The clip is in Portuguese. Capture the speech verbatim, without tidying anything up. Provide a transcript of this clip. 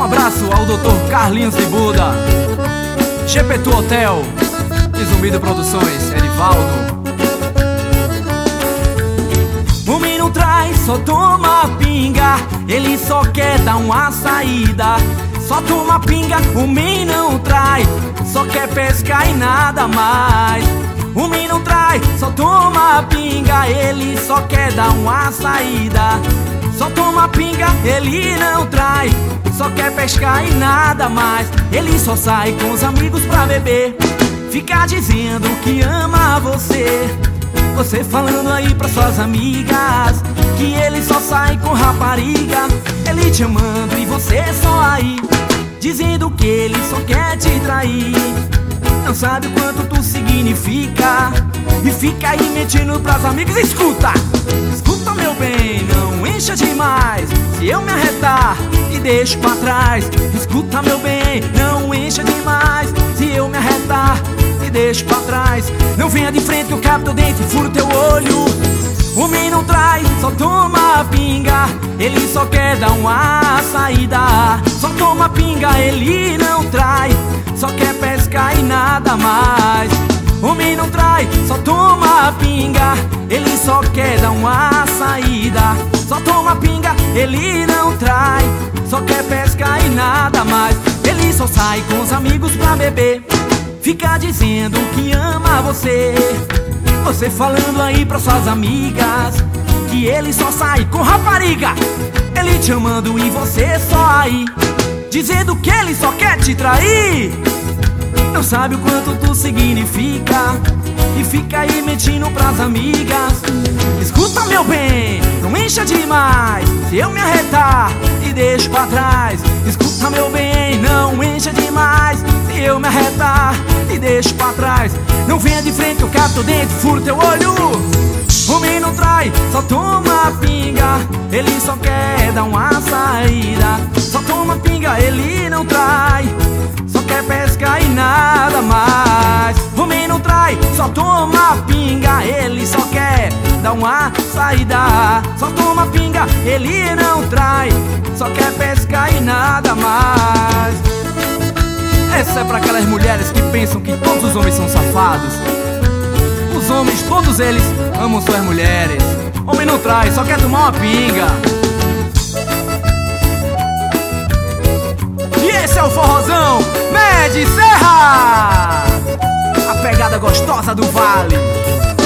abraço ao doutor Carlinhos de Buda, Gepetu Hotel e Zumbido Produções, Edivaldo. O homem não trai, só toma pinga, ele só quer dar uma saída. Só toma pinga, o homem não trai, só quer pescar e nada mais. O homem não trai, só toma pinga, ele só quer dar uma saída. Só toma pinga, ele não trai, só quer pescar e nada mais. Ele só sai com os amigos pra beber, fica dizendo que ama você. Você falando aí pra suas amigas que ele só sai com rapariga. Ele te amando e você só aí, dizendo que ele só quer te trair. Não sabe o quanto tu significa e fica aí mentindo pras amigas. Escuta, escuta meu bem, não encha demais. Se eu me arretar e deixo pra trás. Escuta meu bem, não encha demais. Se eu me arretar e deixo pra trás. Não venha de frente que eu capto dentro e furo teu olho. O homem não trai, só toma pinga, ele só quer dar uma saída. Só toma pinga, ele não trai, só quer pescar e nada mais. O homem não trai, só toma pinga, ele só quer dar uma saída. Só toma pinga, ele não trai, só quer pescar e nada mais. Ele só sai com os amigos pra beber, fica dizendo que ama você. Você falando aí pra suas amigas que ele só sai com rapariga. Ele te amando e você só aí, dizendo que ele só quer te trair. Não sabe o quanto tu significa e fica aí mentindo pras amigas. Escuta meu bem, não encha demais. Se eu me arretar e deixo pra trás. Escuta meu bem, não encha demais. Se eu me arretar e deixo pra trás. Não venha de frente que eu capto dentro, furo teu olho. Homem não trai, só toma pinga, ele só quer dar uma saída. Só toma pinga, ele não trai, só quer pescar e nada mais. Homem não trai, só toma pinga, ele só quer dar uma saída. Só toma pinga, ele não trai, só quer pescar e nada mais. Essa é pra aquelas mulheres que pensam que todos os homens são safados. Os homens, todos eles, amam suas mulheres. Homem não trai, só quer tomar uma pinga. E esse é o forrozão Med Serra, a pegada gostosa do vale.